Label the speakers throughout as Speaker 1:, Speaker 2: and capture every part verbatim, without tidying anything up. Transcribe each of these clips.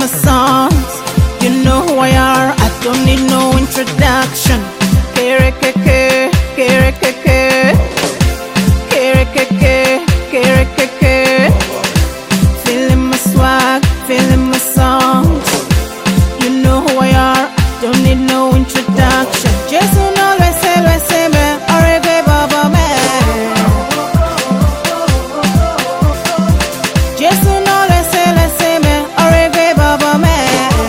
Speaker 1: my songs. You know who I are, I don't need no introduction. Kere keke, kere keke, kere keke, kere keke. Feeling my swag, feeling my songs. You know who I are, I don't need no introduction. Just know lo sé, lo sé, me, arebe baba me. Just know lo sé, lo sé, me, arebe baba me.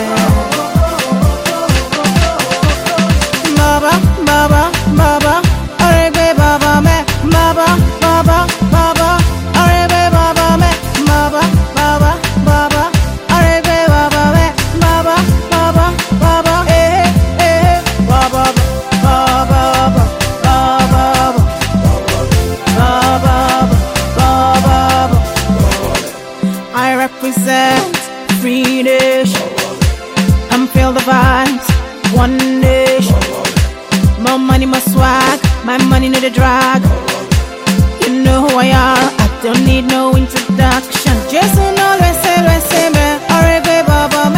Speaker 1: Baba, baba, baba, arebe baba me. Baba, baba, baba, arebe baba me. Baba, baba, baba, arebe baba me. Baba, baba, baba, eh, eh, baba, baba, baba, baba, baba, baba. I represent free nation. I'm feel the vibes, one nation. More money, more swag, my money no the drag. You know who I are, I don't need no introduction. Just know lo sé, lo sé, me, arebe baba me.